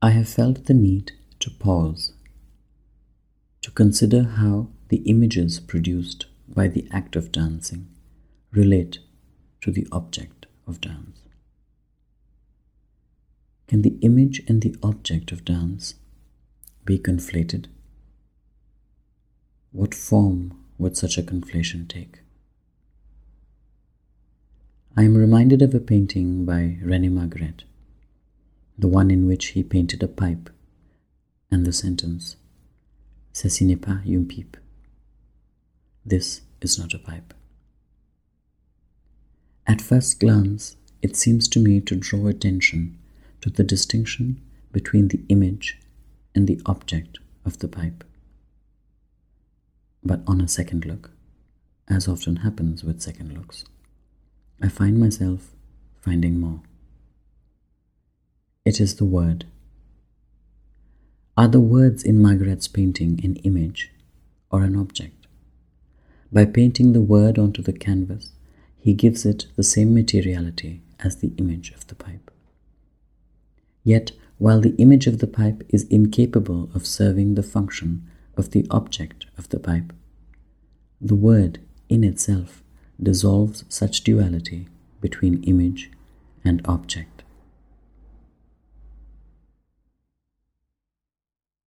I have felt the need to pause, to consider how the images produced by the act of dancing relate to the object of dance. Can the image and the object of dance be conflated? What form would such a conflation take? I am reminded of a painting by René Magritte, the one in which he painted a pipe and the sentence, "Ceci n'est pas une pipe." This is not a pipe. At first glance, it seems to me to draw attention to the distinction between the image and the object of the pipe. But on a second look, as often happens with second looks, I find myself finding more. It is the word. Are the words in Magritte's painting an image or an object? By painting the word onto the canvas, he gives it the same materiality as the image of the pipe. Yet, while the image of the pipe is incapable of serving the function of the object of the pipe, the word in itself dissolves such duality between image and object.